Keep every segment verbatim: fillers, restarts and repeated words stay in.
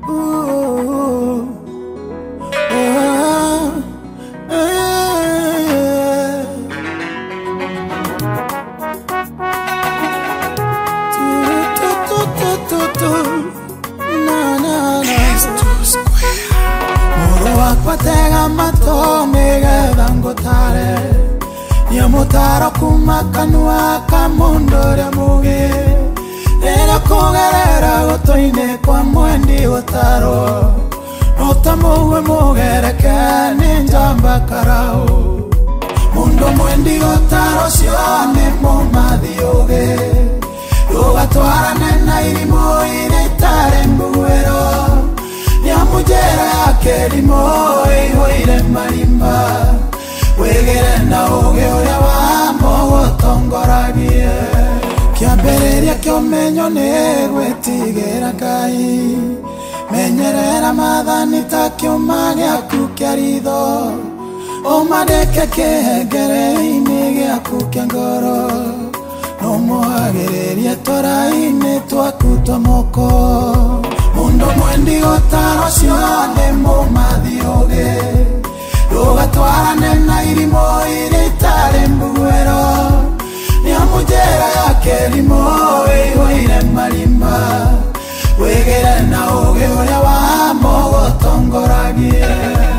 Patega matome gangotare Yamotaro kumakanua kamundo ya muge Era kogerera gotoine kwa mwendi gotaro Notamuwe mugereke ninjamba karao Mundo mwendi gotaro sione mumadioge Yogatwara nena irimo iretare mbuero Nyamujera yake limoi hoire marimba Wegere na oge oya wamo gotongoragie Kiambereria kio menyo negwe tigera kai Menyerera madhani takio mage akukia ridho Omadeke kehegere inege akukia ngoro Nomohagereria tora ine tuakuto moko Mundo mwendi gotaro sione mumadioge Yogatwara nena irimo iretare mbuero Nyamujera yake limo ihoire marimba Wegere na oge oya wamo gotongoragie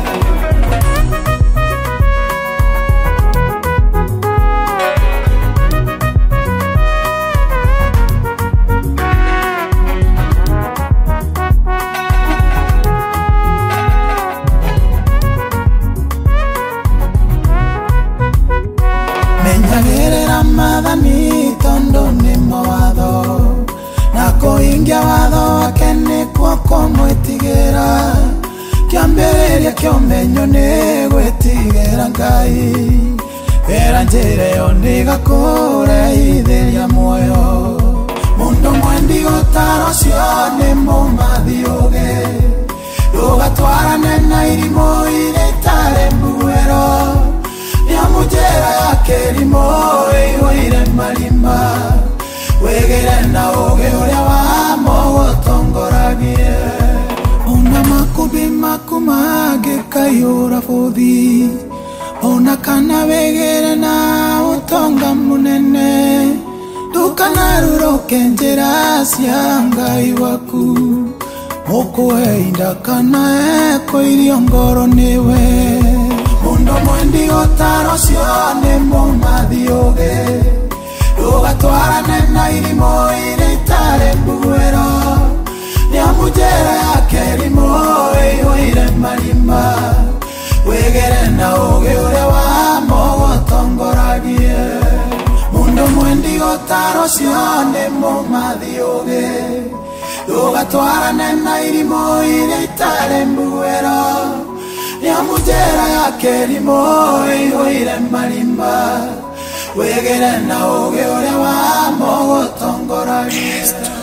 Menyagerera madhani tondo ni mawado Nako ingia wado akene kwa komo etigera Kiambereria kio menyo negwe tigera ngai Era njere yoniga kore itheria moyo Mundo mwendi gotaro sione mumadioge Yogatwara nena irimo iretare mbuero Nyamujera yake limoi hoire marimba Wegere na oge oria wamo gotongoragie Ona makubi makumage kayura fodhi Ona kana wegere na utonga munene Dukana ruroke njera siangai waku Moko einda kana eko iriongoro niwe Mundo mwendi gotaro sione mumadioge Yogatwara nena irimo iretare mbuero Nyamujera yake limo ihoire marimba Wegere na oge oria wamo gotongoragie Mundo mwendi gotaro sione mumadioge Yogatwara nena irimo iretare mbuero Nyamujera yake limoi hoire marimba Wegere na oge oria wamo gotongoragie